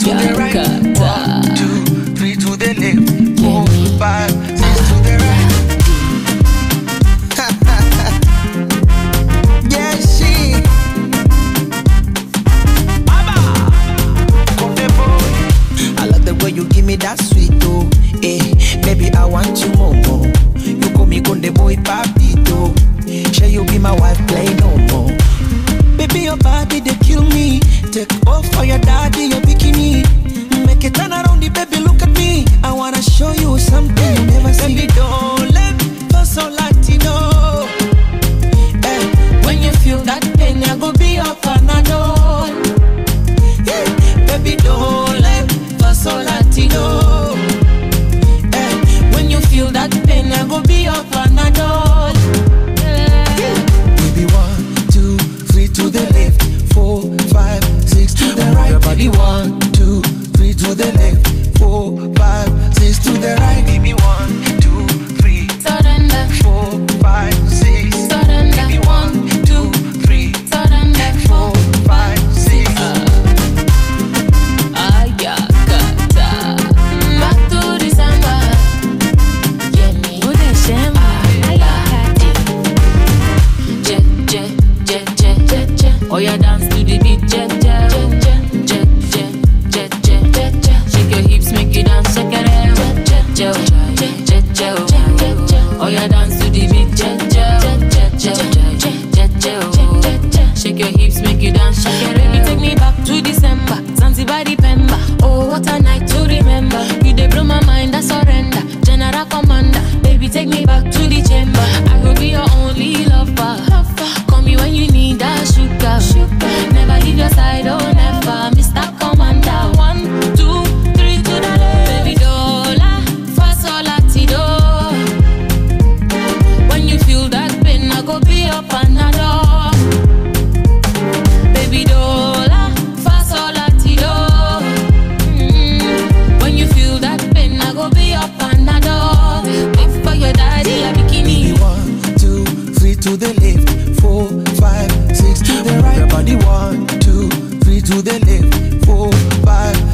to the right. 1, 2, 3 to the left. 4, 5, 6 to the right. Yeah, she. I love the way you give me that sweet oh. Baby, I want you more. You call me Conde boy papito. Shall you be my wife, play no more. Baby, your body, they kill me. Take off for your daddy, your bikini. Make it turn around, the baby, look at me. I wanna show you something you never see. Baby, don't let so Latino. When you feel that pain, I go be your panadol. Yeah, baby, don't let so Latino. When you feel that pain, I go be your panadol. Baby, 1, 2, 3 to the left, 4, 5, 6 to the right. Your body 1, 2, 3 to the left, 4, 5, 6 to the right. Baby, 1, 2, 3, surrender. 4, 5, 6, surrender. Baby, 1, 2, 3, surrender. 4, 5, 6. Back to December. Oh, yeah, dance to the beat, jet, jet, jet, jet, jet, jet, jet, jet. Shake your hips, make you dance, shake it out, jet, jet, jet, jet, jet. Oh, yeah, dance to the beat, jet, jet, jet, jet, jet, jet, jet. Shake your hips, make you dance, shake it out. Baby, take me back to December, Zanzibar, Pemba. Oh, what a night to remember. You dey blow my mind, I surrender. General Commander, baby, take me back to the chamber. I will be your only lover. Call me when you need that sugar. Never leave your side, oh never. Mr. Commander, 1, 2, 3 to the left. Baby, dola, fa sol la ti do. When you feel that pain, I go be your panadol. Baby, dola, fa sol la ti do. When you feel that pain, I go be your panadol. Wait for your daddy, a bikini. 1, 2, 3 to the left, 4, 5, 6 to the right. Your body 1, 2, 3 to the left, 4, 5.